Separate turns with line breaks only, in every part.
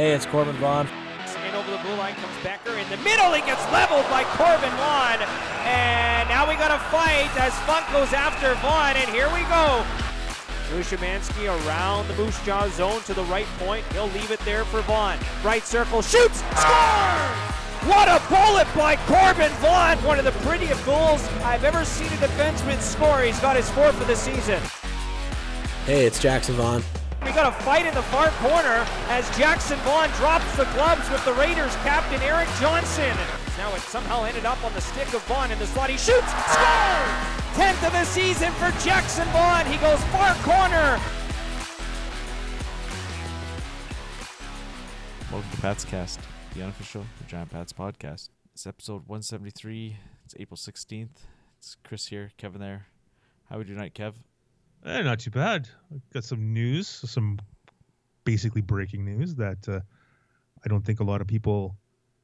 Hey, it's Corbin Vaughn.
And over the blue line comes Becker. In the middle, he gets leveled by Corbin Vaughn. And now we got a fight as Funk goes after Vaughn. And here we go. Szymanski around the Moose Jaw zone to the right point. He'll leave it there for Vaughn. Right circle, shoots, scores! What a bullet by Corbin Vaughn. One of the prettiest goals I've ever seen a defenseman score. He's got his fourth of the season.
Hey, it's Jackson Vaughn.
We got a fight in the far corner as Jackson Vaughn drops the gloves with the Raiders captain Eric Johnson. Now it somehow ended up on the stick of Vaughn in the slot. He shoots, scores! 10th of the season for Jackson Vaughn. He goes far corner.
Welcome to Pats Cast, the unofficial Giant Pats podcast. It's episode 173. It's April 16th. It's Chris here, Kevin there. How are we doing tonight, Kev?
Not too bad. I've got some news, some basically breaking news that I don't think a lot of people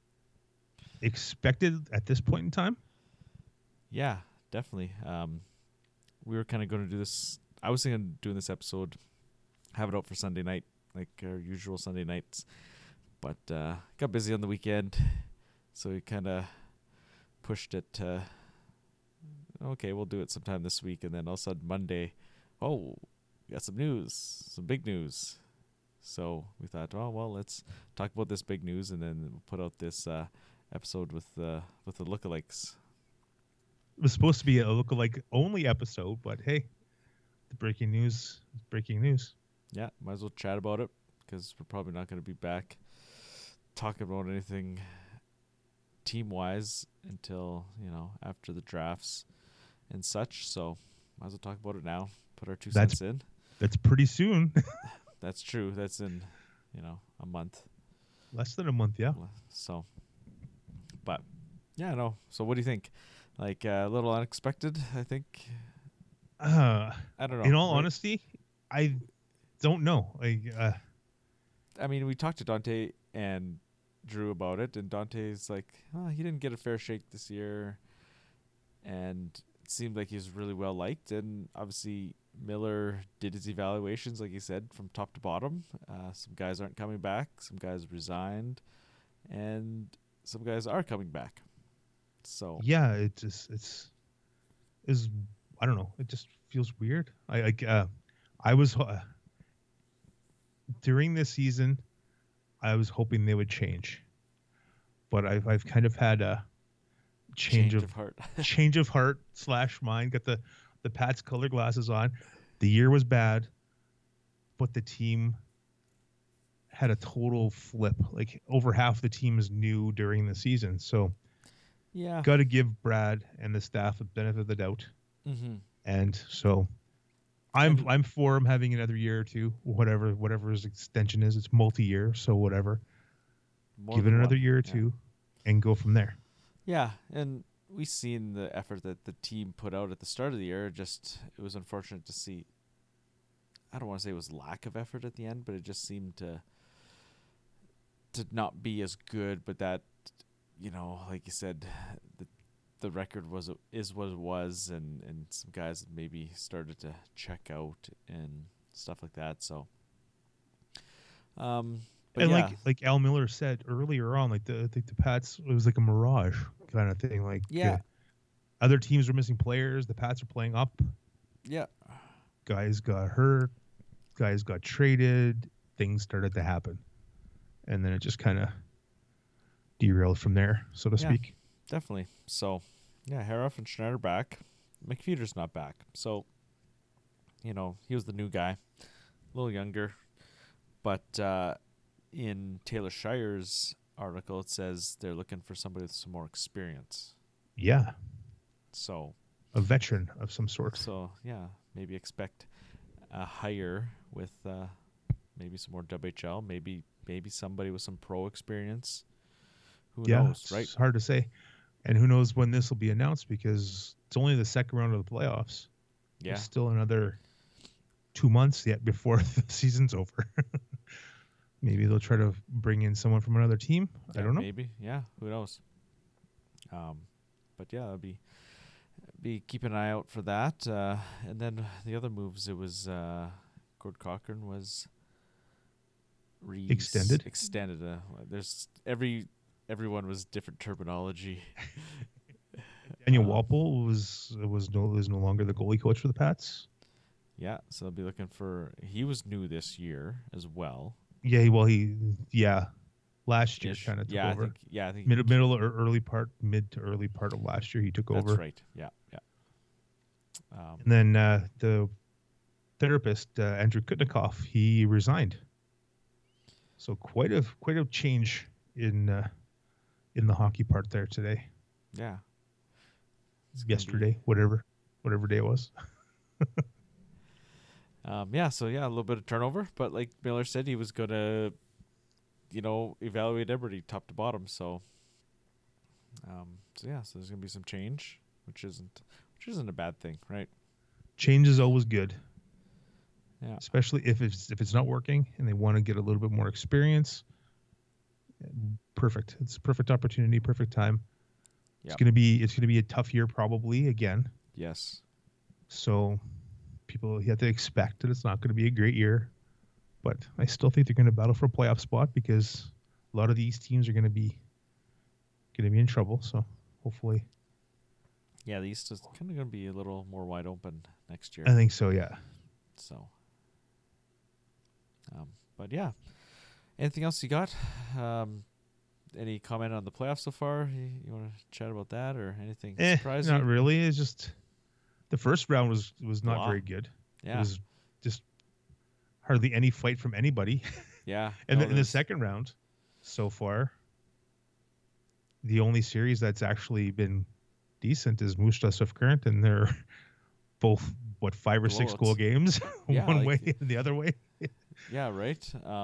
expected at this point in time.
Yeah, definitely. We were kind of going to do this. I was thinking of doing this episode, have it out for Sunday night, like our usual Sunday nights. But got busy on the weekend, so we kind of pushed it to, okay, we'll do it sometime this week. And then all of a sudden Monday, oh, we got some news, some big news. So we thought, oh, well, let's talk about this big news and then we'll put out this episode with the lookalikes.
It was supposed to be a lookalike only episode, but hey, the breaking news is breaking news.
Yeah, might as well chat about it because we're probably not going to be back talking about anything team-wise until, after the drafts and such. So might as well talk about it now. Put our 2 cents in.
That's pretty soon.
That's true. That's in, a month.
Less than a month, yeah.
So, but, yeah, no. So what do you think? Like, a little unexpected, I think?
I
don't know.
In all honesty, I don't know.
I mean, we talked to Dante and Drew about it, and Dante's like, he didn't get a fair shake this year, and it seemed like he was really well liked, and obviously Miller did his evaluations, like he said, from top to bottom. Some guys aren't coming back, some guys resigned, and some guys are coming back. So
yeah, it's I don't know. It just feels weird. I was during this season, I was hoping they would change, but I've kind of had a change of
heart,
change of heart / mind. Got the Pats color glasses on. The year was bad, but the team had a total flip. Like over half the team is new during the season, so
yeah,
got to give Brad and the staff a benefit of the doubt.
Mm-hmm.
And so I'm for him having another year or two, whatever his extension is. It's multi-year, so whatever. Give it another year or two, and go from there.
Yeah, and we've seen the effort that the team put out at the start of the year. Just it was unfortunate to see. I don't want to say it was lack of effort at the end, but it just seemed to not be as good. But that, like you said, the record is what it was, and some guys maybe started to check out and stuff like that. So, but
and
yeah.
like Al Miller said earlier on, I think the Pats, it was like a mirage kind of thing. Like other teams were missing players, the Pats are playing up.
Yeah,
guys got hurt, guys got traded, things started to happen, and then it just kind of derailed from there, so to speak.
Definitely. So, yeah, Haroff and Schneider back. McFeeder's not back. So, he was the new guy, a little younger. But in Taylor Shire's article, it says they're looking for somebody with some more experience.
Yeah.
So,
a veteran of some sort.
So, yeah, maybe expect a hire with maybe some more WHL, maybe somebody with some pro experience. Who knows, right?
It's hard to say. And who knows when this will be announced, because it's only the second round of the playoffs.
Yeah.
There's still another 2 months yet before the season's over. Maybe they'll try to bring in someone from another team.
Yeah,
I don't know.
Maybe. Yeah. Who knows? But yeah, it'll be keep an eye out for that. And then the other moves, it was Gord Cochran was
Extended?
Extended. There's everyone was different terminology.
Daniel Walpole was no longer the goalie coach for the Pats.
Yeah, so they'll be looking for. He was new this year as well.
Yeah, last year
Ish.
kind of took
Yeah,
over.
I think
Middle or mid to early part of last year he took over.
that's right. Yeah.
And then the therapist Andrew Kutnikoff, he resigned. So quite a change in the hockey part there today.
Yeah.
Yesterday, whatever day it was.
So a little bit of turnover, but like Miller said, he was gonna, evaluate everybody top to bottom. So, so there's gonna be some change, which isn't a bad thing, right?
Change is always good.
Yeah.
Especially if it's not working and they want to get a little bit more experience. Perfect. It's a perfect opportunity, perfect time. It's gonna be a tough year probably again.
Yes.
So you have to expect that it's not going to be a great year, but I still think they're going to battle for a playoff spot because a lot of these teams are going to be in trouble. So hopefully,
yeah, the East is kind of going to be a little more wide open next year.
I think so. Yeah.
So, but yeah, anything else you got? Any comment on the playoffs so far? You want to chat about that or anything surprising?
Not really. It's just the first round was not very good.
Yeah.
It was just hardly any fight from anybody.
Yeah.
And in the second round, so far, the only series that's actually been decent is Moose Jaw Swift Current, and they're both 5 or 6 goal games, one way and the other way.
Yeah, right.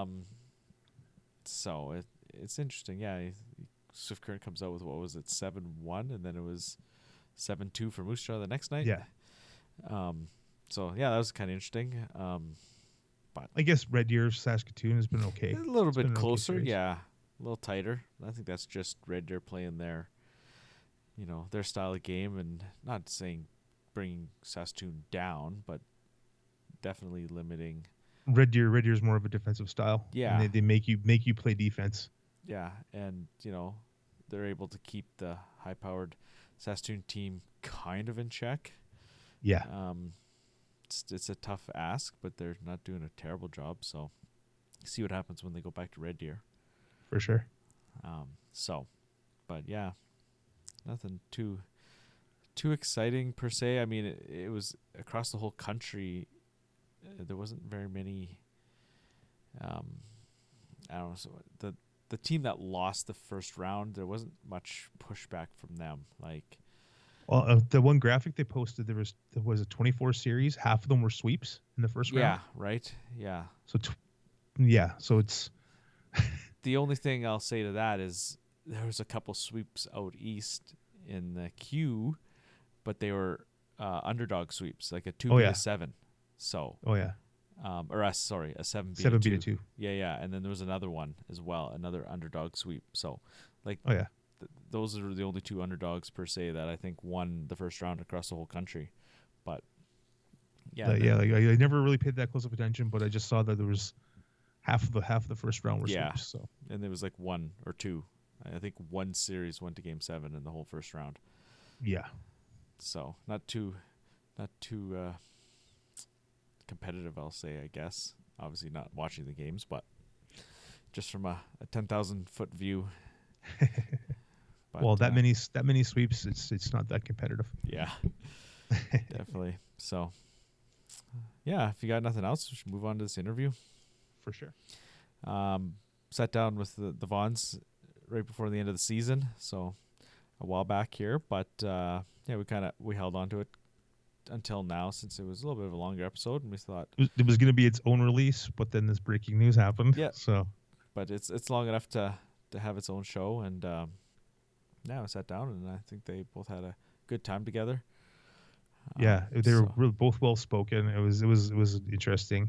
So it's interesting. Yeah, Swift Current comes out with 7-1, and then it was 7-2 for Moose Jaw the next night.
Yeah.
So that was kind of interesting. But
I guess Red Deer Saskatoon has been okay.
A little bit closer,
okay,
yeah, a little tighter. I think that's just Red Deer playing their style of game, and not saying bringing Saskatoon down, but definitely limiting.
Red Deer's more of a defensive style.
Yeah,
and they make you play defense.
Yeah, and they're able to keep the high-powered Saskatoon team kind of in check.
Yeah.
It's a tough ask, but they're not doing a terrible job. So, see what happens when they go back to Red Deer.
For sure.
But yeah, nothing too exciting per se. I mean, it was across the whole country. There wasn't very many. I don't know. So the team that lost the first round, there wasn't much pushback from them. Like,
well, the one graphic they posted, there was a 24 series. Half of them were sweeps in the first round.
Yeah, right. Yeah.
So, so it's
the only thing I'll say to that is there was a couple sweeps out east in the queue, but they were underdog sweeps, like a 2-7. So.
Oh yeah.
A 7-2. Yeah, and then there was another one as well, another underdog sweep. So, like,
oh yeah,
those are the only two underdogs per se that I think won the first round across the whole country. But yeah,
I never really paid that close of attention, but I just saw that there was half of the first round were sweeps. So,
and there was like one or two. I think one series went to Game 7 in the whole first round.
Yeah.
So not too competitive, I'll say, I guess. Obviously not watching the games, but just from a 10,000 foot view. But,
well, that many sweeps, it's not that competitive.
Yeah, definitely. So, yeah, if you got nothing else, we should move on to this interview.
For sure.
Sat down with the Vaughns right before the end of the season, so a while back here. But we held on to it until now, since it was a little bit of a longer episode, and we thought
it was going to be its own release, but then this breaking news happened.
Yeah.
So,
but it's long enough to have its own show, and I sat down, and I think they both had a good time together.
Yeah, they were both well spoken. It was interesting.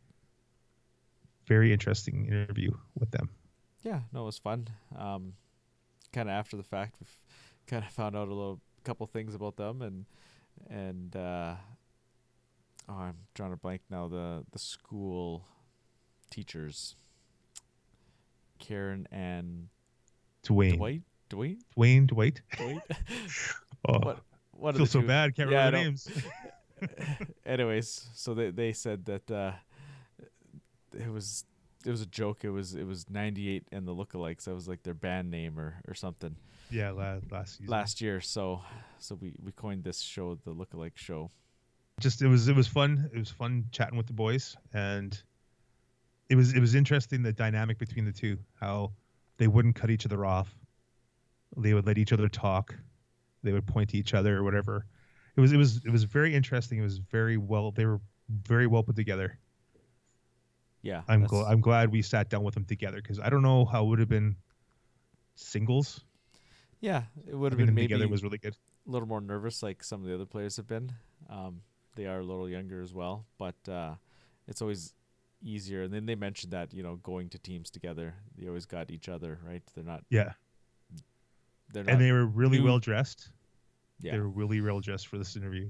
Very interesting interview with them.
Yeah, no, it was fun. Kind of after the fact, we've kind of found out a couple things about them, and I'm drawing a blank now. The school teachers, Karen and
Dwayne.
Dwight.
Oh,
What
I feel so bad. Can't remember
I know.
names.
Anyways, so they said that it was a joke. It was 98 and the Lookalikes. That was like their band name or something.
Yeah, last season.
Last year. So we coined this show the Lookalike Show.
Just it was fun. It was fun chatting with the boys, and it was interesting the dynamic between the two. How they wouldn't cut each other off. They would let each other talk. They would point to each other or whatever. It was very interesting. It was very well. They were very well put together.
Yeah,
I'm glad we sat down with them together, because I don't know how it would have been singles.
Yeah, it would have
Having
been
them
maybe
together was really good.
a little more nervous, like some of the other players have been. They are a little younger as well, but it's always easier. And then they mentioned that, going to teams together, they always got each other, right? They're not.
Yeah.
They're
And
not
they were really
new.
well dressed.
Yeah.
They were really well dressed for this interview.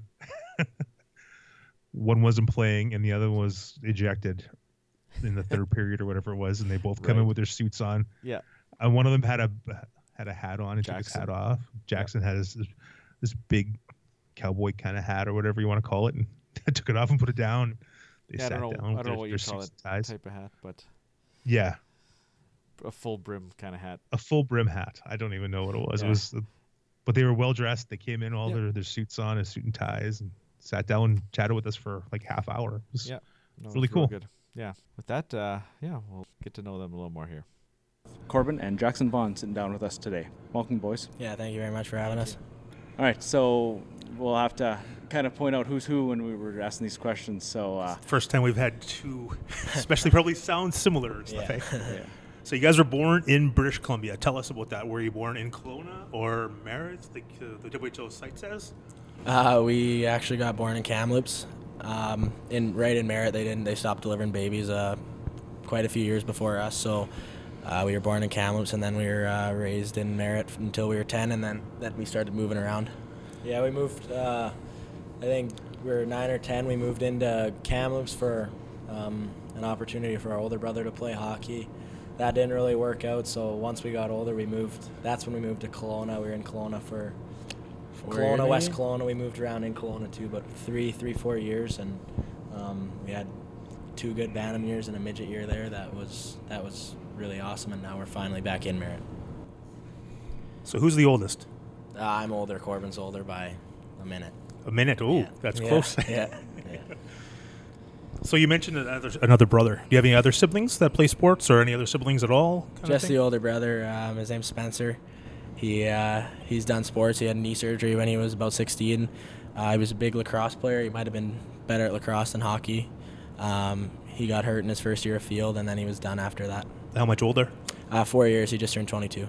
One wasn't playing and the other was ejected in the third period or whatever it was, and they both come in
Right.
with their suits on.
Yeah.
And one of them had a hat on and took his
Jackson.
hat off. Jackson had this big cowboy kind of hat or whatever you want to call it, and took it off and put it down. They
Yeah, I
sat
don't know.
down
I
with
don't know what
their
you call
suits
it
and ties.
type of hat, but
Yeah,
a full brim kind of hat.
a full brim hat. I don't even know what it was.
Yeah.
It was, but they were well dressed. They came in all
Yeah.
their suits on, and suit and ties, and sat down and chatted with us for like half hour. It was
Yeah. No,
really
it's real
cool.
good. Yeah. With that, we'll get to know them a little more here.
Corbin and Jackson Vaughn sitting down with us today. Welcome, boys.
Yeah, thank you very much for having us.
All right, so we'll have to kind of point out who's who when we were asking these questions. So,
First time we've had two, especially probably sound similar and stuff.
Yeah.
Eh? So you guys were born in British Columbia. Tell us about that. Were you born in Kelowna or Merritt, like the WHO site says?
We actually got born in Kamloops. Right in Merritt, they stopped delivering babies quite a few years before us. So we were born in Kamloops, and then we were raised in Merritt until we were 10, and then we started moving around. Yeah, we moved. I think we were 9 or 10. We moved into Kamloops for an opportunity for our older brother to play hockey. That didn't really work out. So once we got older, we moved. That's when we moved to Kelowna. We were in Kelowna for. Kelowna, West Kelowna. We moved around in Kelowna too, but 4 years, and we had 2 good Bantam years and a midget year there. That was really awesome, and now we're finally back in Merritt.
So who's the oldest?
I'm older. Corbin's older by a minute.
A minute. Oh,
Yeah.
that's
Yeah.
close.
Yeah.
So you mentioned another brother. Do you have any other siblings that play sports, or any other siblings at all?
Just the older brother. His name's Spencer. He's done sports. He had knee surgery when he was about 16. He was a big lacrosse player. He might have been better at lacrosse than hockey. He got hurt in his first year of field, and then he was done after that.
How much older?
4 years. He just turned 22.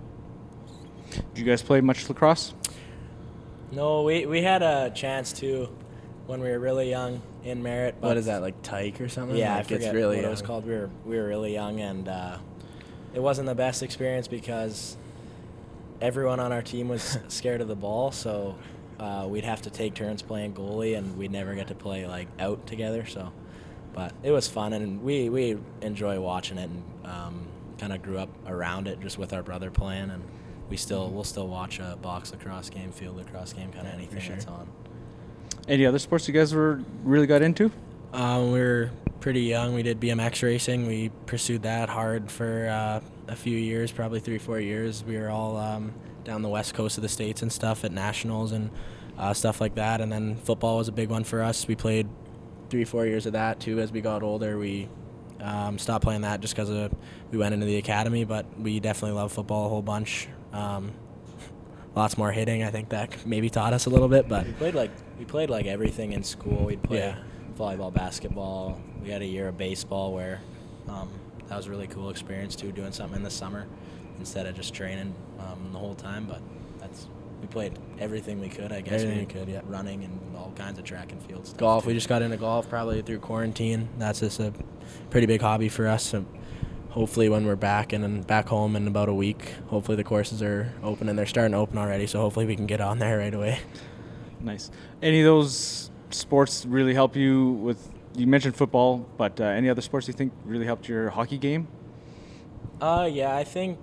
did you guys play much lacrosse?
No, we had a chance to when we were really young in Merritt. But
What is that, like tyke or something?
Yeah,
like
I forget
it's really
what it was
young.
called. We were really young, and it wasn't the best experience because everyone on our team was scared of the ball. So we'd have to take turns playing goalie, and we'd never get to play like out together. So, but it was fun, and we enjoy watching it, and kind of grew up around it just with our brother playing, and we'll still watch a box lacrosse game, field lacrosse game, kind of anything
sure.
that's on.
Any other sports you guys really got into?
We were pretty young. We did BMX racing. We pursued that hard for a few years, probably 3-4 years. We were all down the west coast of the States and stuff at nationals and stuff like that. And then football was a big one for us. We played 3-4 years of that too. As we got older, we stopped playing that just because we went into the academy. But we definitely love football a whole bunch. Lots more hitting. I think that maybe taught us a little bit. But we played like everything in school. We'd play volleyball, basketball. We had a year of baseball where that was a really cool experience too, doing something in the summer instead of just training the whole time. But we played everything we could, I guess.
Everything we could, yeah.
Running and all kinds of track and field stuff.
Golf.
too.
We just got into golf probably through quarantine. That's just a pretty big hobby for us. So hopefully when we're back and back home in about a week, hopefully the courses are open, and they're starting to open already. So hopefully we can get on there right away.
Nice. Any of those sports really help you with? You mentioned football, but any other sports you think really helped your hockey game?
Yeah, I think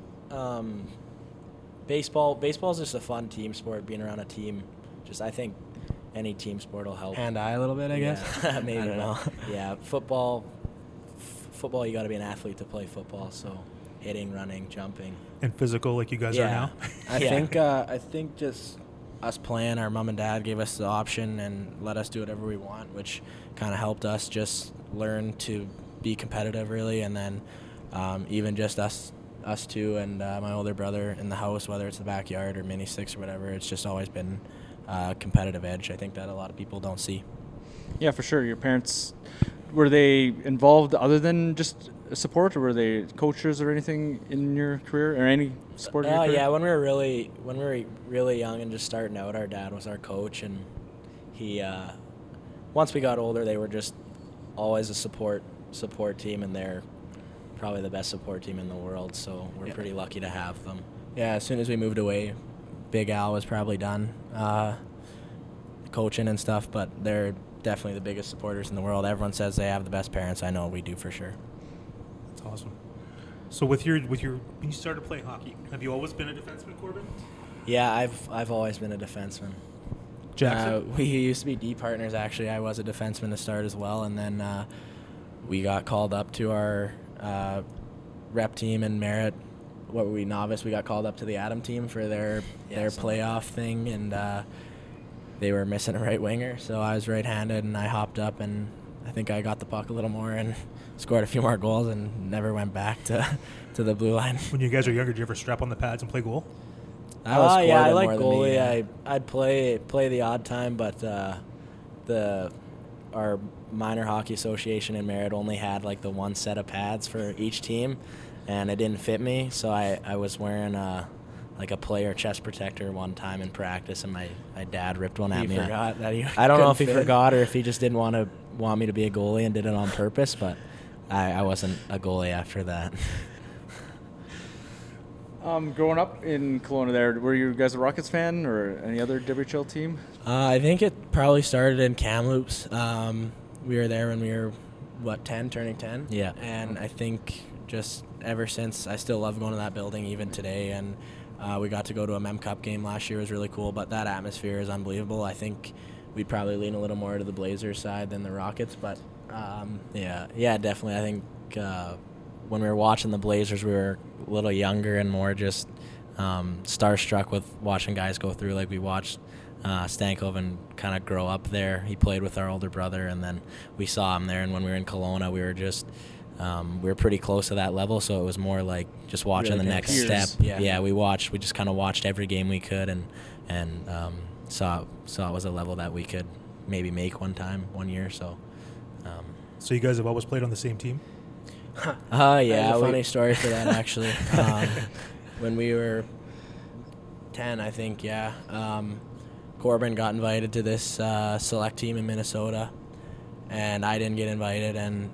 baseball's just a fun team sport. Being around a team, I think any team sport will help.
Hand-eye a little bit, I guess.
Maybe.
I don't know.
Yeah, football, you got to be an athlete to play football. So hitting, running, jumping.
And physical like you guys are now?
I think just us playing, our mom and dad gave us the option and let us do whatever we want, which kind of helped us just learn to be competitive, really. And then even just us two and my older brother in the house, whether it's the backyard or mini sticks or whatever, it's just always been a competitive edge. I think that a lot of people don't see.
Yeah, for sure. Your parents, were they involved other than just support, or were they coaches or anything in your career, or any sport in your career?
Yeah, when we were really young and just starting out, our dad was our coach, and he once we got older, they were just always a support team, and they're probably the best support team in the world, so we're pretty lucky to have them. Yeah, as soon as we moved away, Big Al was probably done coaching and stuff, but they're definitely the biggest supporters in the world. Everyone says they have the best parents. I know we do for sure.
That's awesome. So when you started playing hockey, have you always been a defenseman, Corbin?
Yeah, I've always been a defenseman.
Jackson?
We used to be D partners, actually. I was a defenseman to start as well, and then we got called up to our rep team in Merritt. What were we, novice? We got called up to the Adam team for their playoff thing, and they were missing a right winger, so I was right-handed, and I hopped up, and I think I got the puck a little more and scored a few more goals and never went back to the blue line.
When you guys were younger, did you ever strap on the pads and play goal?
I like goalie. Yeah. I'd play the odd time, but our minor hockey association in Merritt only had like the one set of pads for each team, and it didn't fit me, so I was wearing like a player chest protector one time in practice, and my dad ripped one at me.
Forgot that he
I don't know if he forgot or if he just didn't want me to be a goalie and did it on purpose, but I wasn't a goalie after that.
Growing up in Kelowna there, were you guys a Rockets fan or any other WHL team?
I think it probably started in Kamloops. We were there when we were, 10, turning 10?
Yeah.
And I think just ever since, I still love going to that building even today, and we got to go to a Mem Cup game last year. It was really cool, but that atmosphere is unbelievable. I think we'd probably lean a little more to the Blazers side than the Rockets, but yeah, definitely. I think when we were watching the Blazers, we were a little younger and more just starstruck with watching guys go through. Like we watched Stankoven kind of grow up there. He played with our older brother, and then we saw him there. And when we were in Kelowna, we were just we were pretty close to that level, so it was more like just watching the next step. Yeah, we just kind of watched every game we could, and saw it was a level that we could maybe make one year. So
you guys have always played on the same team?
Yeah, a funny story for that, actually. When we were 10, I think, Corbin got invited to this select team in Minnesota, and I didn't get invited, and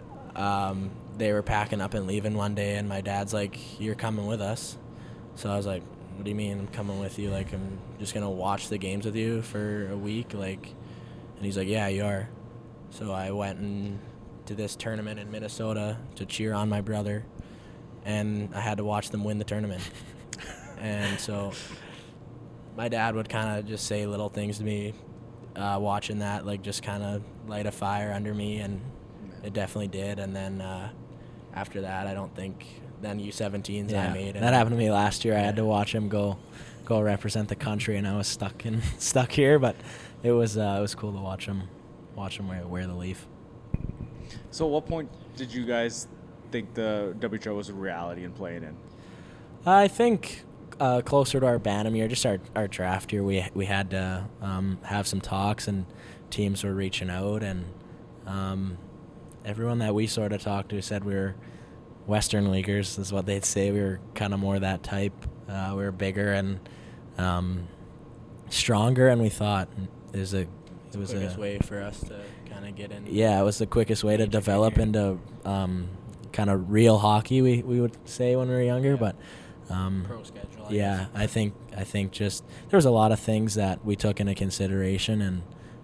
they were packing up and leaving one day, and my dad's like, "You're coming with us." So I was like, "What do you mean I'm coming with you? Like, I'm just going to watch the games with you for a week?" Like, and he's like, "Yeah, you are." So I went to this tournament in Minnesota to cheer on my brother, and I had to watch them win the tournament. And so my dad would kind of just say little things to me watching that, like just kind of light a fire under me, and it definitely did. And then after that, I don't think then U17s I made. That happened to me last year. I had to watch him go represent the country, and I was stuck here, but it was cool to watch him wear the leaf.
So at what point did you guys think the WHL was a reality and playing in?
I think closer to our Bantam year, just our draft year, we had to have some talks, and teams were reaching out, and everyone that we sort of talked to said we were Western Leaguers, is what they'd say. We were kind of more that type. We were bigger and stronger, and we thought it was the quickest way for us to kind of get in. Yeah, it was the quickest way to develop into kind of real hockey, we would say when we were younger, but pro schedule. I guess. I think just there was a lot of things that we took into consideration,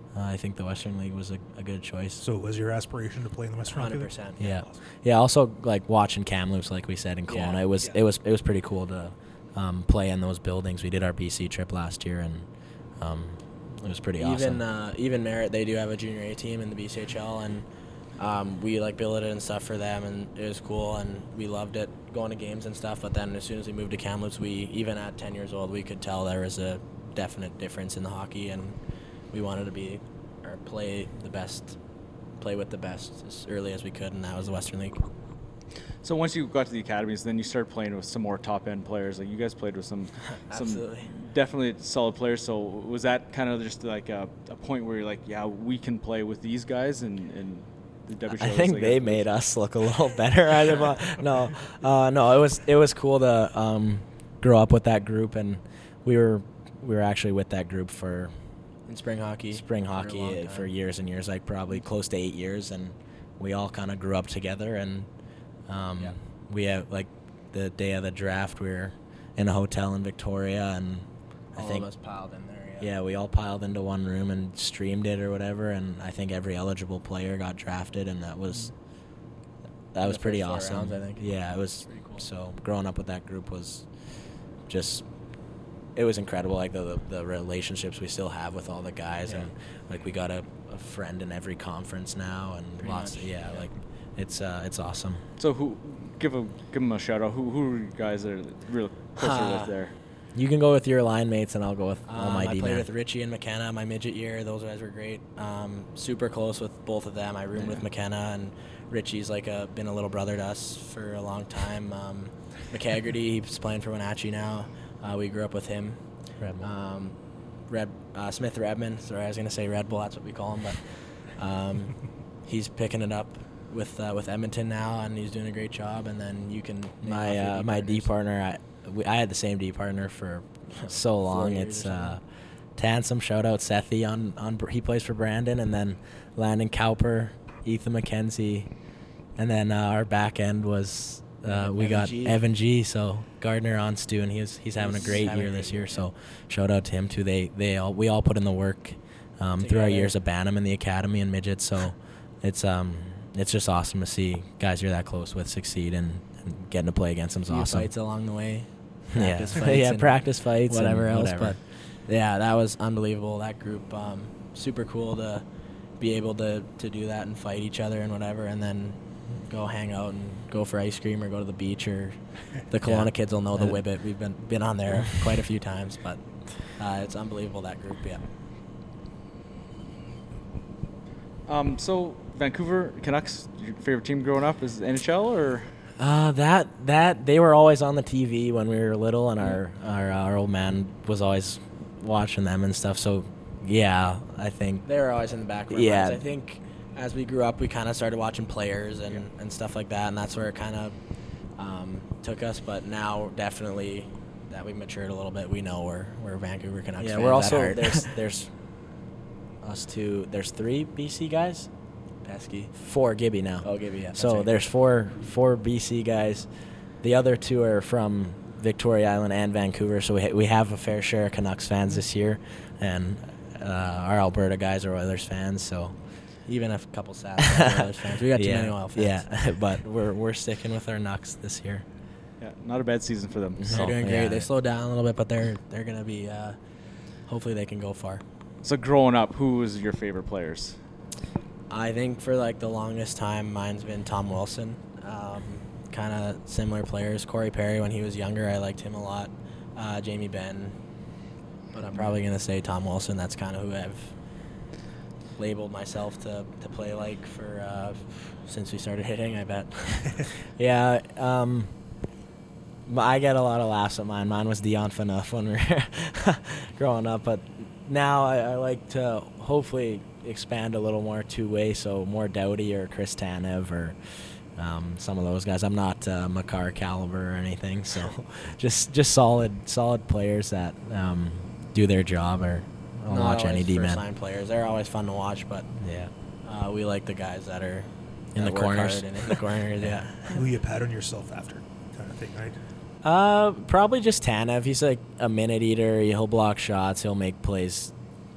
I think the Western League was a good choice.
So was your aspiration to play in the Western League?
100%. Yeah. Yeah. Also, like watching Kamloops, like we said in Kelowna, it was pretty cool to play in those buildings. We did our BC trip last year, and it was pretty awesome.
Even Merritt, they do have a junior A team in the BCHL, and we like billeted and stuff for them, and it was cool, and we loved it going to games and stuff. But then as soon as we moved to Kamloops, we even at 10 years old, we could tell there was a definite difference in the hockey, and we wanted to be or play with the best as early as we could, and that was the Western League.
So once you got to the academies, then you started playing with some more top end players. Like you guys played with some definitely solid players. So was that kind of just like a point where you're like, yeah, we can play with these guys and the WHL?
I think they made us look a little better. No, it was cool to grow up with that group, and we were actually with that group for spring hockey for years and years, like probably close to 8 years, and we all kind of grew up together. And we have like the day of the draft, we were in a hotel in Victoria, and I think
all of us piled in there.
Yeah, we all piled into one room and streamed it or whatever, and I think every eligible player got drafted, and that was pretty awesome.
Rounds, I think.
Yeah, it was pretty cool. So growing up with that group was just, it was incredible. Like the relationships we still have with all the guys, and like we got a friend in every conference now, and pretty lots. Like it's awesome.
So give them a shout out. Who are you guys that are real closer with there?
You can go with your line mates, and I'll go with all my D-men.
I played with Richie and McKenna my midget year. Those guys were great. Super close with both of them. I roomed with McKenna, and Richie's like been a little brother to us for a long time. McHaggerty, he's playing for Wenatchee now. We grew up with him. Smith Redmond. Sorry, I was going to say Red Bull. That's what we call him. But he's picking it up with Edmonton now, and he's doing a great job. And then you can
my D partner. I had the same D partner for so long. It's Tansem. Shout out Sethi on he plays for Brandon, and then Landon Cowper, Ethan McKenzie, and then our back end was we got Evan G. So Gardner on Stu, and he's having a great year this year. So shout out to him too. We all put in the work through our years of Bantam in the academy and midgets. So it's just awesome to see guys you're that close with succeed, and getting to play against them is awesome.
Fights along the way.
Practice fights,
whatever
and
else. But yeah, that was unbelievable. That group, super cool to be able to do that and fight each other and whatever, and then go hang out and go for ice cream or go to the beach. Or the Kelowna kids will know the Whibbit. We've been on there quite a few times, but it's unbelievable, that group.
So Vancouver Canucks, your favorite team growing up is NHL or?
That they were always on the TV when we were little, and our old man was always watching them and stuff. So yeah, I think
they were always in the background.
Yeah,
I think as we grew up, we kind of started watching players and stuff like that, and that's where it kind of took us. But now, definitely, that we matured a little bit, we know we're Vancouver Canucks fans.
Yeah, we're also there's us two. There's 3 BC guys.
Pesky.
4 Gibby now.
Oh, Gibby, yeah.
So there's four BC guys. The other 2 are from Victoria Island and Vancouver. So we have a fair share of Canucks fans this year, and our Alberta guys are Oilers fans. So
even a couple Sask Oilers fans. We got too many Oil fans.
Yeah, but we're sticking with our Nucks this year.
Yeah, not a bad season for them.
They're doing great. They slowed down a little bit, but they're gonna be. Hopefully, they can go far.
So growing up, who was your favorite players?
I think for like the longest time, mine's been Tom Wilson. Kind of similar players. Corey Perry when he was younger, I liked him a lot. Jamie Benn, but I'm probably gonna say Tom Wilson. That's kind of who I've labeled myself to play like for since we started hitting, I bet.
Yeah. I get a lot of laughs at mine. Mine was Dion Phaneuf when we were growing up, but now I like to hopefully expand a little more two-way, so more Doughty or Chris Tanev or some of those guys. I'm not Makar caliber or anything, so just solid players that do their job. Or I'll watch any D-man.
First-line players, they're always fun to watch, but we like the guys that are
in the corners.
In the corners, yeah.
Who you pattern yourself after, kind of thing, right?
Probably just Tanev. He's like a minute eater. He'll block shots. He'll make plays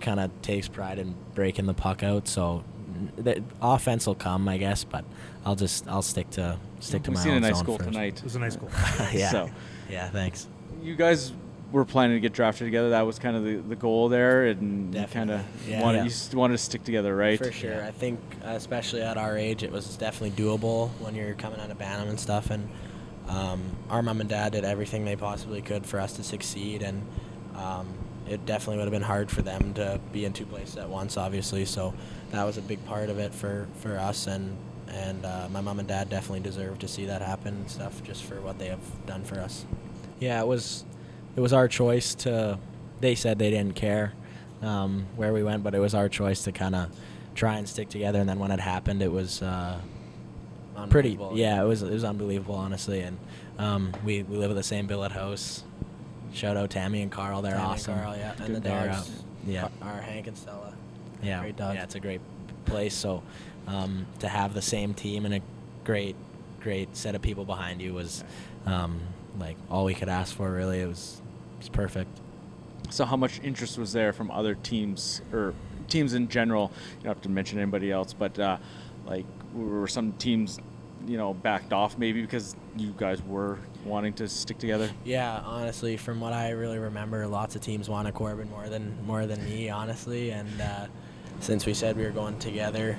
kind of takes pride in breaking the puck out. So the offense will come, I guess, but I'll stick to my own zone.
We've seen a nice
zone
goal
first.
tonight.
It was a nice goal.
Yeah.
So,
Yeah. Thanks.
you guys were planning to get drafted together. That was kind of the goal there, and you kind of
Definitely.
wanted to stick together, right?
For sure.
Yeah.
I think, especially at our age, it was definitely doable when you're coming out of Bantam and stuff. And our mom and dad did everything they possibly could for us to succeed. And it definitely would have been hard for them to be in two places at once, obviously. So that was a big part of it for us. And my mom and dad definitely deserve to see that happen and stuff, just for what they have done for us. Yeah, it was our choice to. They said they didn't care where we went, but it was our choice to kind of try and stick together. And then when it happened, it was pretty. Yeah, it was unbelievable, honestly. And we live at the same billet house. Shout out Tammy and Carl. They're awesome.
Carl, yeah. And the
They're,
dogs.
yeah.
Our Hank and Stella.
Yeah,
Great dogs.
Yeah, it's a great place. So to have the same team and a great set of people behind you was like all we could ask for. Really, it was perfect.
So how much interest was there from other teams or teams in general? You don't have to mention anybody else, but like were some teams, backed off maybe because you guys were wanting to stick together?
Yeah, honestly, from what I really remember, lots of teams wanted Corbin more than me, honestly. And since we said we were going together,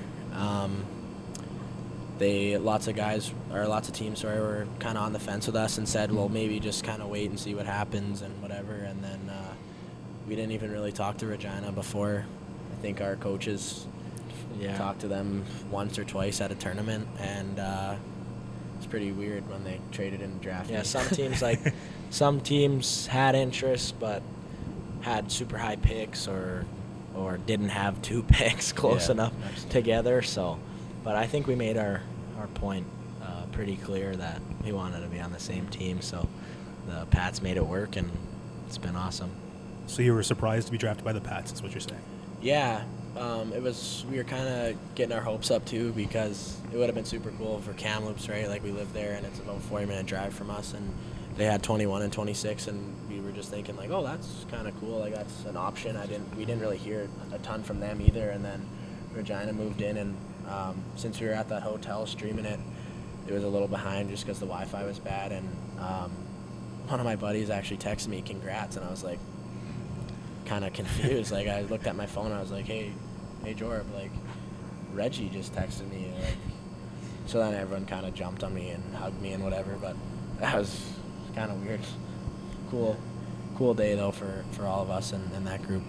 lots of teams were kind of on the fence with us and said, well, maybe just kind of wait and see what happens and whatever. And then we didn't even really talk to Regina before. I think our coaches talked to them once or twice at a tournament, and it's pretty weird when they traded in the draft. Yeah, some teams had interest but had super high picks or didn't have two picks close enough together. So, but I think we made our point pretty clear that we wanted to be on the same team. So the Pats made it work, and it's been awesome.
So you were surprised to be drafted by the Pats, is what you're saying?
Yeah, we were kind of getting our hopes up too, because it would have been super cool for Kamloops, right? Like, we live there and it's about a 40-minute drive from us, and they had 21 and 26, and we were just thinking like, oh, that's kind of cool. Like, that's an option. We didn't really hear a ton from them either. And then Regina moved in, and since we were at that hotel streaming it, it was a little behind just because the Wi-Fi was bad. And one of my buddies actually texted me congrats, and I was like, kind of confused. Like, I looked at my phone, and I was like, hey Jorb, like, Reggie just texted me. Like, so then everyone kind of jumped on me and hugged me and whatever, but that was kind of weird. Cool day though for all of us and that group.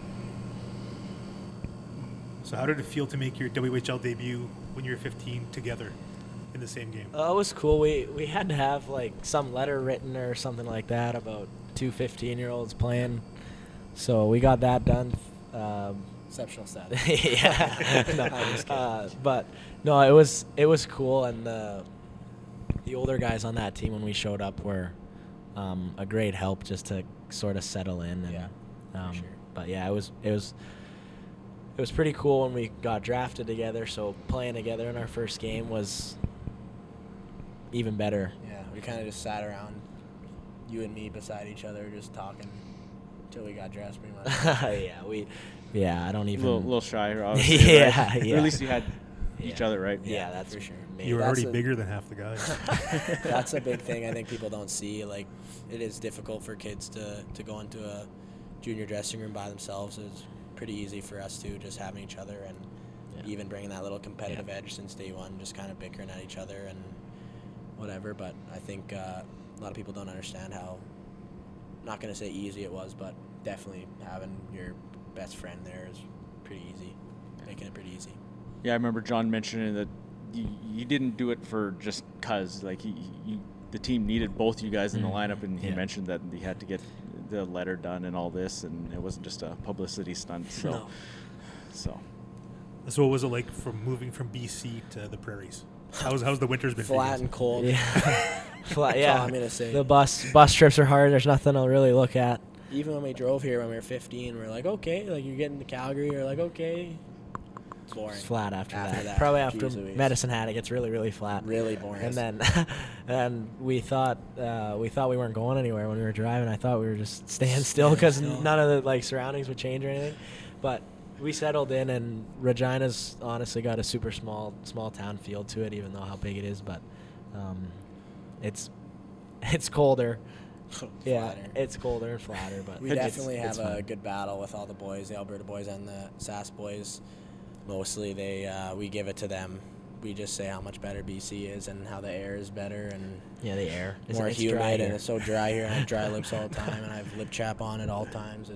So how did it feel to make your WHL debut when you were 15 together in the same game?
It was cool. We had to have like some letter written or something like that about two 15-year-olds playing. So we got that done.
Exceptional status.
Yeah. No, but no, it was cool, and the older guys on that team when we showed up were a great help just to sort of settle in. And,
for sure.
But yeah, it was pretty cool when we got drafted together. So playing together in our first game was even better.
Yeah, we kind of just sat around, you and me beside each other, just talking until we got dressed, pretty much.
I don't even.
A little shy, obviously.
Yeah,
right?
yeah.
Or at least you had each other, right?
Yeah, that's
for sure.
You were
That's
already bigger than half the guys.
That's a big thing I think people don't see. Like, it is difficult for kids to go into a junior dressing room by themselves. It's pretty easy for us too, just having each other and even bringing that little competitive edge since day one, just kind of bickering at each other and whatever. But I think a lot of people don't understand how, not going to say easy it was, but definitely having your best friend there is pretty easy, making it pretty easy.
Yeah, I remember John mentioning that you didn't do it for just cause. Like, the team needed both you guys in the lineup, and he mentioned that he had to get the letter done and all this, and it wasn't just a publicity stunt. So,
No.
So
what was it like from moving from BC to the prairies? How's the winters been?
Flat and cold.
Yeah. Flat,
That's all I'm going to say.
The bus trips are hard. There's nothing to really look at.
Even when we drove here when we were 15, we're like, okay, like, you're getting to Calgary, you're like, okay. It's boring.
It's flat after
After
that.
that,
Probably after
Jeez Louise.
Medicine Hat, it gets really, really flat.
Really boring.
And then, and we thought we weren't going anywhere when we were driving. I thought we were just staying still because none of the surroundings would change or anything. But
we settled in, and Regina's honestly got a super small town feel to it, even though how big it is. But it's colder. Yeah, it's colder and flatter. But
we definitely have a good battle with all the boys, the Alberta boys and the SAS boys. Mostly, we give it to them. We just say how much better BC is and how the air is better and
the air
is more humid, and it's so dry here. I have dry lips all the time, and I have lip chap on at all times.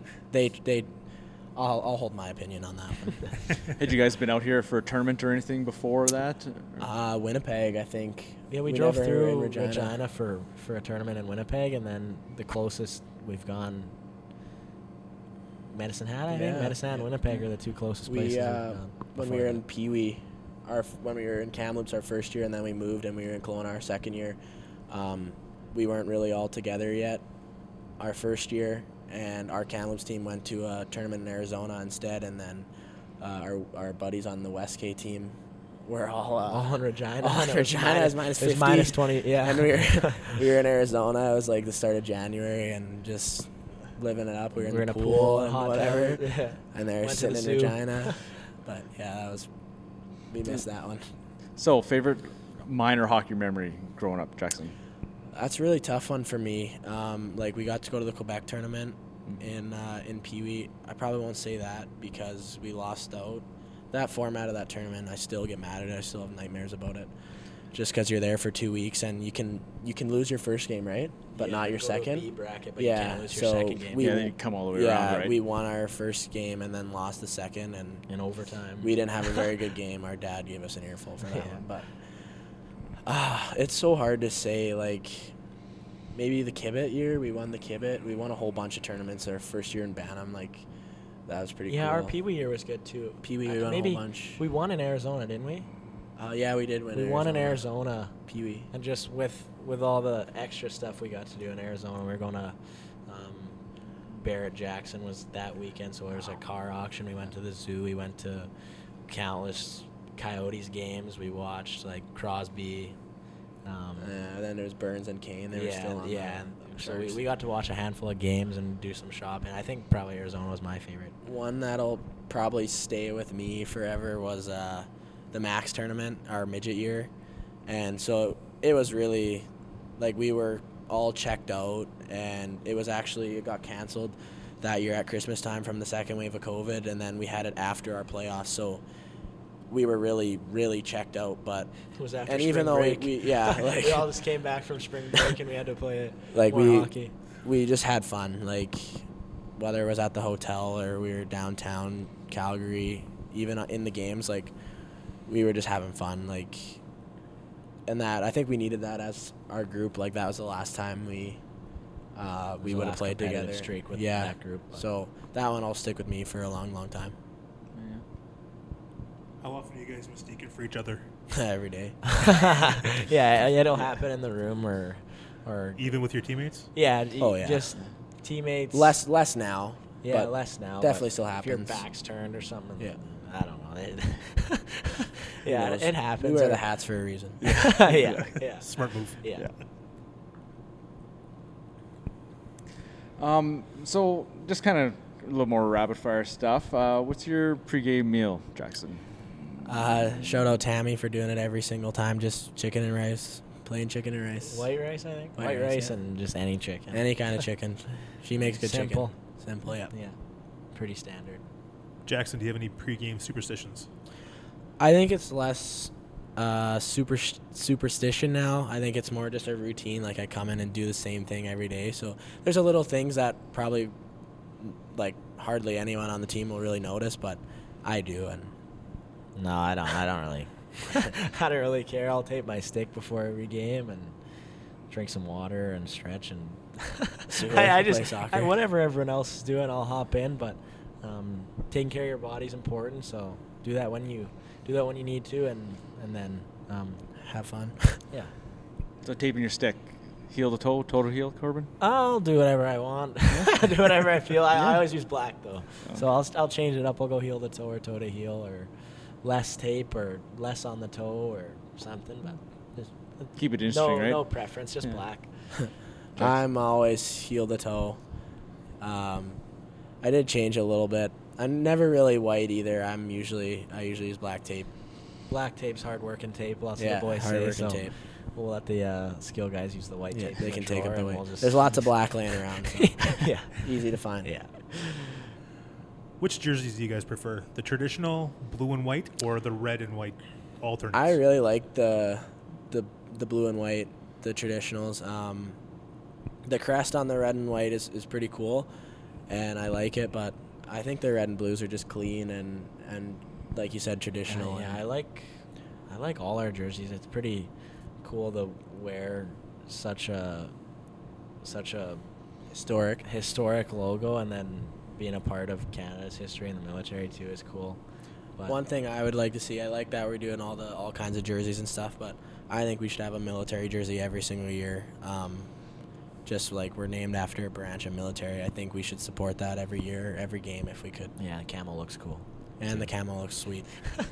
I'll hold my opinion on that one.
Had you guys been out here for a tournament or anything before that?
Winnipeg, I think.
Yeah, we drove through Regina for a tournament in Winnipeg, and then the closest we've gone, Medicine Hat, I think. Medicine Hat and Winnipeg are the two closest places.
When we were in Pee Wee, when we were in Kamloops our first year, and then we moved and we were in Kelowna our second year, we weren't really all together yet our first year, and our Kamloops team went to a tournament in Arizona instead, and then our buddies on the West K team were all
in Regina.
All in Regina. It was minus 50.
Minus 20, yeah.
And we were in Arizona. It was like the start of January and just living it up. We were in the pool and whatever.
Yeah.
And they were sitting in Regina. But yeah, we missed that one.
So, favorite minor hockey memory growing up, Jackson?
That's a really tough one for me. We got to go to the Quebec tournament in Pee Wee. I probably won't say that because we lost out. That format of that tournament, I still get mad at it. I still have nightmares about it. Just because you're there for 2 weeks and you can lose your first game, right? But not your second.
B bracket, but you can't lose your second game.
Then you come all the way around, right?
We won our first game and then lost the second, and
in overtime.
We didn't have a very good game. Our dad gave us an earful for that one, but it's so hard to say. Like maybe the Kibet year, we won the Kibet. We won a whole bunch of tournaments our first year in Bantam. That was pretty cool.
Yeah, our Pee Wee year was good too.
Pee Wee, we won a whole bunch.
We won in Arizona, didn't we?
Yeah, we did win.
We won in Arizona,
Pee Wee,
and just with all the extra stuff we got to do in Arizona, we were going to Barrett Jackson was that weekend, so there was a car auction. We went to the zoo. We went to countless Coyotes games. We watched Crosby.
Then there was Burns and Kane. They were still on.
Yeah, so we got to watch a handful of games and do some shopping. I think probably Arizona was my favorite.
One that'll probably stay with me forever was the Max tournament, our midget year. And so it was really, we were all checked out, and it got canceled that year at Christmas time from the second wave of COVID, and then we had it after our playoffs. So we were really, really checked out. But
it was after
and
spring
even though
break.
we
all just came back from spring break and we had to play more hockey.
We just had fun. Whether it was at the hotel or we were downtown Calgary, even in the games, we were just having fun. And that I think we needed that as our group. That was the last time we would have played together.
Streak with that group.
So that one will stick with me for a long, long time.
How often are you guys mistaken for each other?
Every day.
Yeah, it'll happen in the room or
even with your teammates?
Yeah.
Oh yeah.
Just teammates.
Less now.
Yeah, less now.
Definitely still happens.
If your back's turned or something.
Yeah.
I don't know. Yeah, it happens.
We wear the hats for a reason.
Yeah.
Smart move.
Yeah.
So just kind of a little more rapid fire stuff. What's your pregame meal, Jackson?
Shout out Tammy for doing it every single time. Just chicken and rice, plain chicken and rice.
White rice, I think.
White rice, yeah.
And just any chicken.
Any kind of chicken. She makes good
Simple.
chicken. Simple, yeah.
Yeah. Pretty standard.
Jackson, do you have any pregame superstitions?
I think it's less superstition now. I think it's more just a routine. I come in and do the same thing every day. So there's a little things that probably hardly anyone on the team will really notice, but I do. And
no, I don't really. I don't really care. I'll tape my stick before every game and drink some water and stretch and. Whatever everyone else is doing, I'll hop in. But taking care of your body is important. So do that when you need to, and then
have fun.
Yeah.
So taping your stick, heel to toe, toe to heel, Corbin?
I'll do whatever I want. Do whatever I feel. I always use black though, so I'll change it up. I'll go heel to toe or toe to heel, or less tape or less on the toe or something. But just
keep it interesting, right?
No preference, just black.
I'm always heel to toe. I did change a little bit I'm never really white either. I usually use black tape.
Black tape's hard-working tape. Lots
Yeah,
of the boys say.
hard-working
So
tape.
we'll let the skill guys use the white
Yeah,
tape.
they
in
can
the
take it
drawer,
the
and
way.
we'll just-
There's lots of black laying around. So
Yeah.
easy to find.
Yeah.
Which jerseys do you guys prefer? The traditional blue and white or the red and white alternates?
I really like the blue and white, the traditionals. The crest on the red and white is pretty cool, and I like it. But I think the red and blues are just clean and like you said, traditional.
Yeah,
and
I like all our jerseys. It's pretty cool to wear such a historic logo, and then being a part of Canada's history in the military too is cool. But
One thing I would like to see, I like that we're doing all kinds of jerseys and stuff, but I think we should have a military jersey every single year. Just like we're named after a branch of military, I think we should support that every year, every game if we could.
yeah, the camo looks cool.
And the camo looks sweet.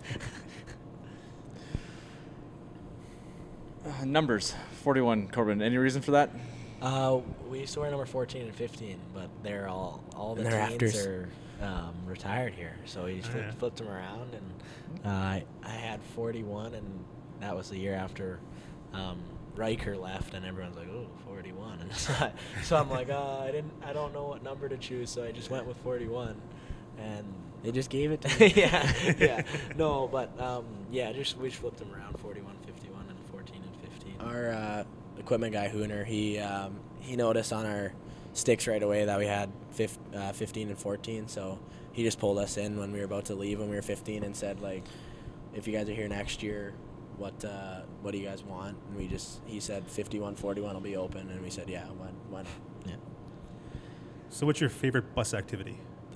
Numbers 41, Corbin. Any reason for that?
We used to wear number 14 and 15, but they're all the
They're
teens
afters.
are retired here. So we just
Yeah.
flipped them around, and I had 41, and that was the year after Riker left, and everyone's like, "Oh, 41," and so I'm like, I don't know what number to choose, so I just went with 41, and
They just gave it to me.
yeah, no, but we just flipped them around, 41, 51, and 14 and 15.
Our equipment guy, Hooner, he noticed on our sticks right away that we had 15 and 14, so he just pulled us in when we were about to leave when we were 15 and said, like, if you guys are here next year, what do you guys want? And he said 51, 41 will be open, and we said, yeah, why not?
Yeah.
So what's your favorite bus activity?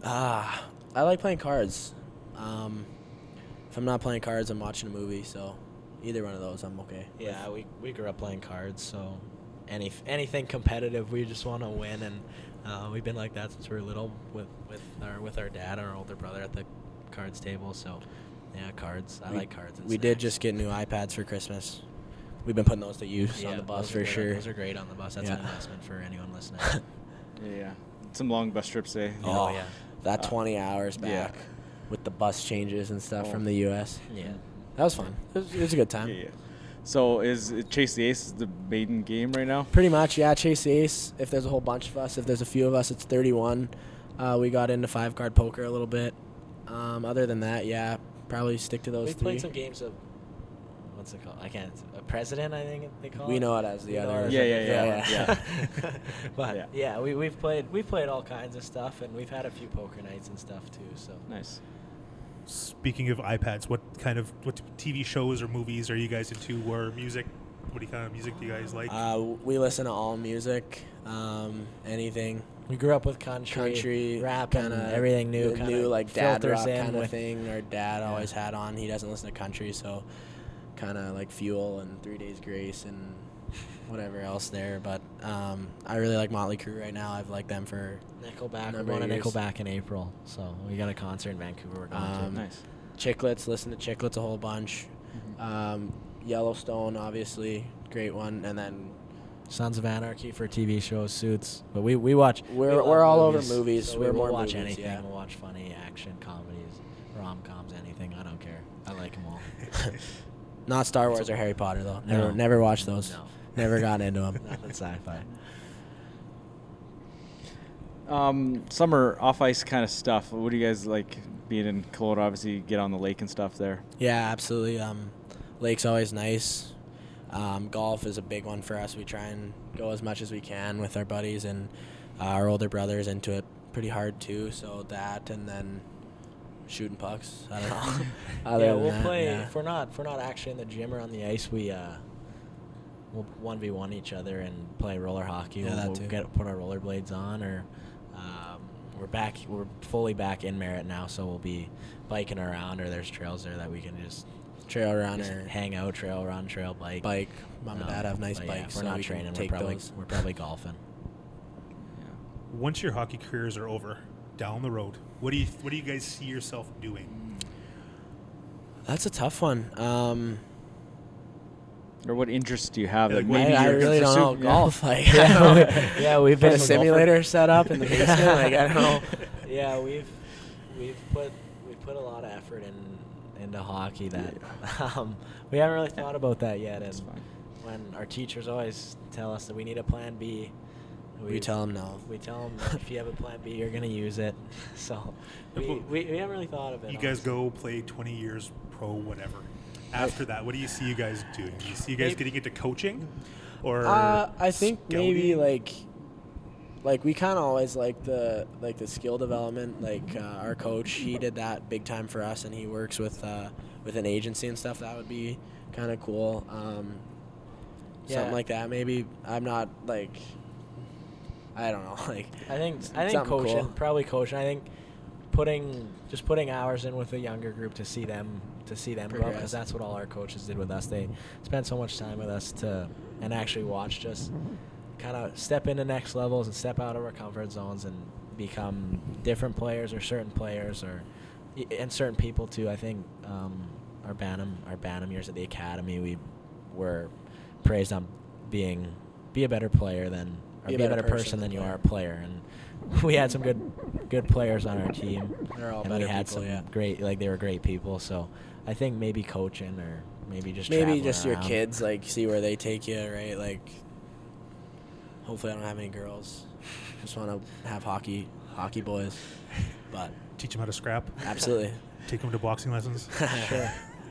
I like playing cards. If I'm not playing cards, I'm watching a movie, so either one of those, I'm okay.
Yeah, we grew up playing cards, so anything competitive, we just want to win, and we've been like that since we were little with our dad, our older brother at the cards table. So yeah, cards. I like cards. And
We did
snacks.
just get new iPads for Christmas. We've been putting those to use
Yeah,
on the bus
those are
for
good.
sure.
Those are great on the bus. That's
Yeah.
an investment for anyone listening.
Yeah. Some long bus trips, eh?
Oh,
yeah.
That 20 hours
yeah.
back with the bus changes and stuff
Oh.
from the U.S.
Yeah.
That was fun. It was a good time.
Yeah. So is Chase the Ace the maiden game right now?
Pretty much, yeah. Chase the Ace. If there's a whole bunch of us, if there's a few of us, it's 31. We got into 5-card poker a little bit. Other than that, yeah, probably stick to those
We
three.
played some games of what's it called? I can't. A president, I think they call it.
We know it as the
We know
other.
it as
Yeah.
But yeah, we've played all kinds of stuff, and we've had a few poker nights and stuff too. So
Nice.
Speaking of iPads, what TV shows or movies are you guys into, or music? What kind of music do you guys like?
We listen to all music, anything.
we grew up with country, rap, and
kinda
everything new.
the
kinda
new like dad
filters
rock
in
kind of
with-
thing. Our dad
Yeah.
always had on. He doesn't listen to country, so kind of like Fuel and 3 Days Grace and whatever else there. But I really like Motley Crue right now. I've liked them for
Nickelback. We're
number
going
of
to
years.
Nickelback in April, so we got a concert in Vancouver. We're going to.
Nice.
Chiclets. Listen to Chiclets a whole bunch. Yellowstone, obviously, great one. And then
Sons of Anarchy for TV shows, Suits. But we watch.
We're
we love
all over movies.
So
We're
we'll
more
watch
movies,
anything.
yeah.
We'll watch funny action comedies, rom-coms, anything. I don't care. I like them all.
not Star Wars or Harry Potter though.
No.
Never watched those.
No.
Never got into them.
Nothing sci-fi.
Summer off ice kind of stuff. What do you guys like being in Kelowna? Obviously, you get on the lake and stuff there.
Yeah, absolutely. Lake's always nice. Golf is a big one for us. We try and go as much as we can with our buddies, and our older brother's into it pretty hard too. So that, and then shooting pucks. I don't know. Other
Yeah,
than
we'll
that,
play.
yeah.
If we're not actually in the gym or on the ice, we'll 1v1 each other and play roller hockey.
Yeah, that
we'll
too.
put our rollerblades on, or we're fully back in Merritt now, so we'll be biking around, or there's trails there that we can just
Trail run
just
or
hang out, trail run, trail bike.
bike. Mom and dad have nice
but
bikes.
Yeah, if we're
so
not
we can
training.
take
We're
those.
probably golfing.
Once your hockey careers are over, down the road, what do you guys see yourself doing?
That's a tough one.
Or what interests do you have?
Yeah,
Like
like, what
maybe
I
you're
really don't know
yeah.
golf. Like,
Yeah, we've
put
been
a simulator set up in the basement. Like, I don't know.
Yeah, we put a lot of effort into hockey that we haven't really thought about that yet. And when our teachers always tell us that we need a plan B,
we tell them no.
We tell them if you have a plan B, you're gonna use it. So we haven't really thought of it.
You guys go play 20 years pro, whatever. After that, what do you see you guys doing? Do you see you guys getting into coaching, or
I think
scouting?
maybe like we kind of always like the skill development. Like our coach, he did that big time for us, and he works with an agency and stuff. That would be kind of cool. Something like that. Maybe I'm not like. I don't know. Like
I think coaching,
cool.
Probably coaching. I think putting hours in with a younger group to see them grow up, because that's what all our coaches did with us. They spent so much time with us and actually watched us kind of step into next levels and step out of our comfort zones and become different players or certain players and certain people too. I think our Bantam years at the academy, we were praised on be a better player than. Or be a better person than you are a player, and we had some good players on our team.
They're all
and
better
we had
people,
some great, they were great people. So I think maybe coaching or maybe just
your
around.
kids, like see where they take you, right? Like hopefully I don't have any girls. Just want to have hockey boys, but
teach them how to scrap.
Absolutely.
Take them to boxing lessons.
Sure.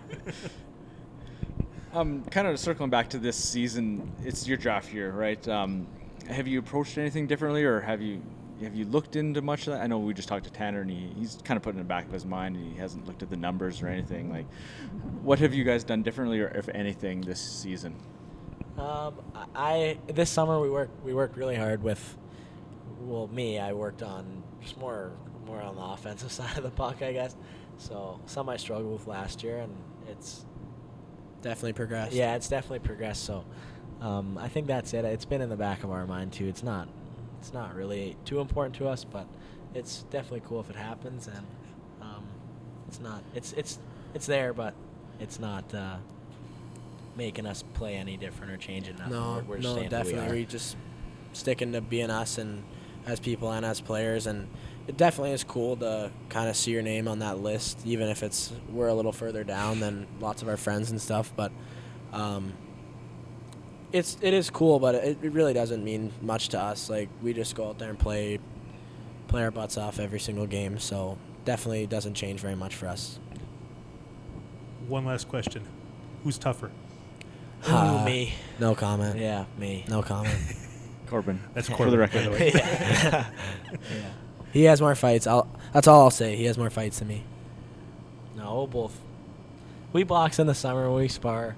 Kind of circling back to this season, it's your draft year, right? Have you approached anything differently, or have you looked into much of that? I know we just talked to Tanner, and he's kind of putting it in the back of his mind, and he hasn't looked at the numbers or anything. Like, what have you guys done differently, or if anything, this season?
This summer we worked really hard with. Well, I worked on just more on the offensive side of the puck, I guess. So some I struggled with last year, and it's
definitely progressed.
Yeah, it's definitely progressed. So. I think that's it. It's been in the back of our mind too. It's not really too important to us, but it's definitely cool if it happens. And it's not. It's there, but it's not making us play any different or changing nothing. We're just staying
definitely. We're just sticking to being us and as people and as players, and it definitely is cool to kind of see your name on that list, even if we're a little further down than lots of our friends and stuff. But it is cool, but it really doesn't mean much to us. Like, we just go out there and play our butts off every single game, so definitely doesn't change very much for us.
One last question. Who's tougher?
Me.
No comment.
Yeah, me.
No comment.
Corbin.
That's
for the record.
By the way.
Yeah.
He has more fights. That's all I'll say. He has more fights than me.
No, both. We box in the summer. We spar.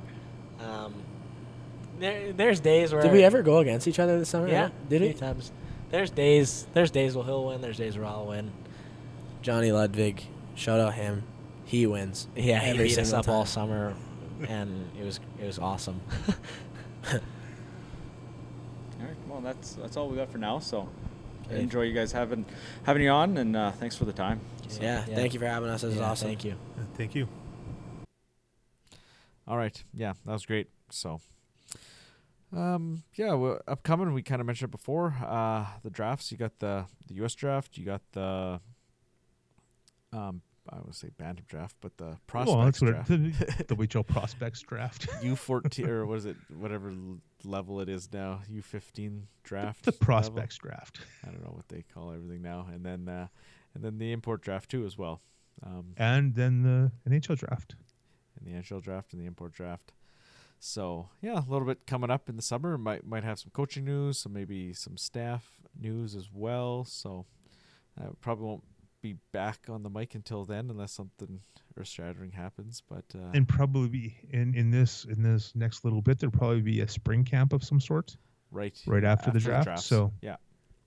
There's days where...
Did we ever go against each other this summer?
Yeah.
Did we?
A few times. There's days where he'll win. There's days where I'll win.
Johnny Ludwig, shout out him. He wins.
Yeah, he beat us up
time.
all summer, and it was awesome.
All right. Well, that's all we got for now. So,
Okay.
enjoy you guys having you on, and thanks for the time.
So,
yeah, thank you for having us. This is awesome.
Thank you.
Thank you.
All right. Yeah, that was great. So, well, upcoming, we kind of mentioned it before, the drafts. You got the U.S. draft. You got the, I would say Bantam draft, but the prospects draft.
The WHL prospects draft.
U14, or what is it, whatever level it is now, U15 draft.
The prospects draft.
I don't know what they call everything now. And then the import draft too as well.
And then the NHL draft.
And the NHL draft and the import draft. So yeah, a little bit coming up in the summer. Might have some coaching news, so maybe some staff news as well. So I probably won't be back on the mic until then, unless something earth-shattering happens. But
and probably in this next little bit, there'll probably be a spring camp of some sort.
Right
after the draft. So
yeah.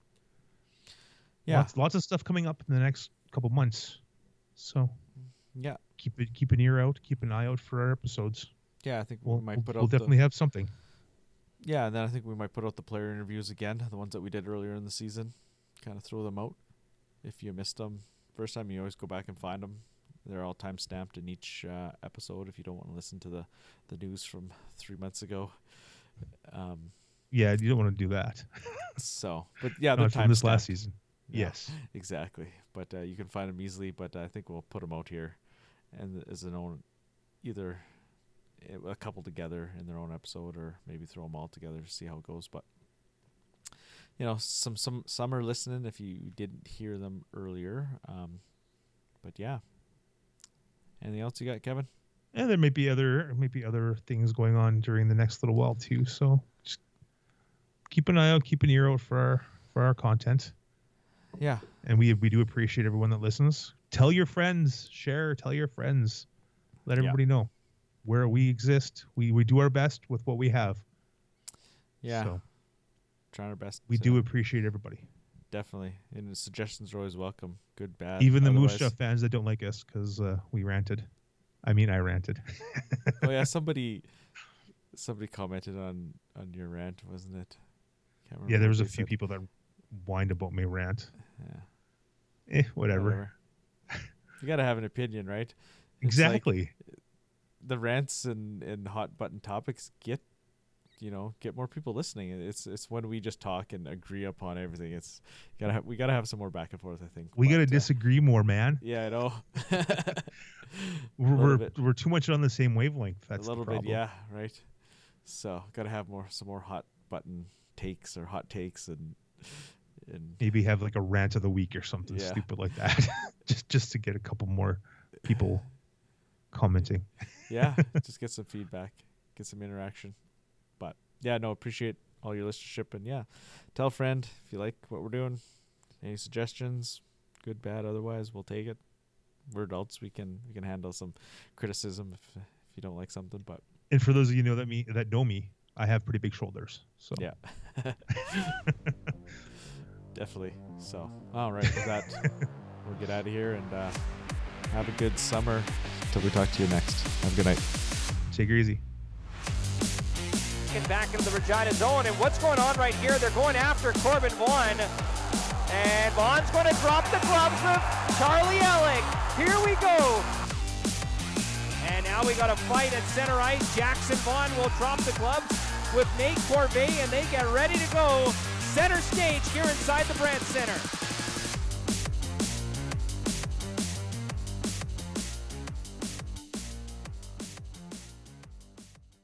Lots of stuff coming up in the next couple months. So
yeah,
keep an ear out, keep an eye out for our episodes.
Yeah, I think
we'll
out
definitely have something.
Yeah, and then I think we might put out the player interviews again, the ones that we did earlier in the season. Kind of throw them out. If you missed them first time, you always go back and find them. They're all time stamped in each episode if you don't want to listen to the news from 3 months ago.
Yeah, you don't want to do that.
So, but yeah,
they're time
from this
last season. Yes.
Exactly. But you can find them easily. But I think we'll put them out here, and as an own, either a couple together in their own episode, or maybe throw them all together to see how it goes. But some are listening if you didn't hear them earlier. But yeah. Anything else you got, Kevin?
And there may be other things going on during the next little while too. So just keep an eye out, keep an ear out for our content.
Yeah.
And we do appreciate everyone that listens. Tell your friends, tell your friends. Let everybody know where we exist. We do our best with what we have.
Yeah.
So
trying our best.
We do appreciate everybody.
Definitely. And the suggestions are always welcome. Good, bad.
Even the Moose Jaw fans that don't like us because we ranted. I mean, I ranted.
Oh yeah, somebody commented on your rant, wasn't it? Can't remember.
Yeah, there was a few people that whined about my rant.
Yeah.
Whatever.
You gotta have an opinion, right?
Exactly.
Like the rants and hot button topics get more people listening. It's when we just talk and agree upon everything. We gotta have some more back and forth, I think.
We gotta disagree more, man.
Yeah, I know.
we're too much on the same wavelength. That's
a little
the problem.
bit, yeah, right. So gotta have some more hot button takes or hot takes and
maybe have like a rant of the week or something stupid like that. just to get a couple more people commenting.
Yeah, just get some feedback, get some interaction. But yeah, no, appreciate all your listenership, and yeah, tell a friend if you like what we're doing. Any suggestions, good, bad, otherwise, we'll take it. We're adults; we can handle some criticism if you don't like something. But
and for those of you that know me, I have pretty big shoulders. So
yeah, definitely. So all right, with that, we'll get out of here and have a good summer. Till we talk to you next. Have a good night.
Take it easy.
Back into the Regina zone, and what's going on right here? They're going after Corbin Vaughn, and Vaughn's going to drop the gloves of Charlie Ellick. Here we go. And now we got a fight at center ice. Jackson Vaughn will drop the gloves with Nate Corvée, and they get ready to go center stage here inside the Brandt Center.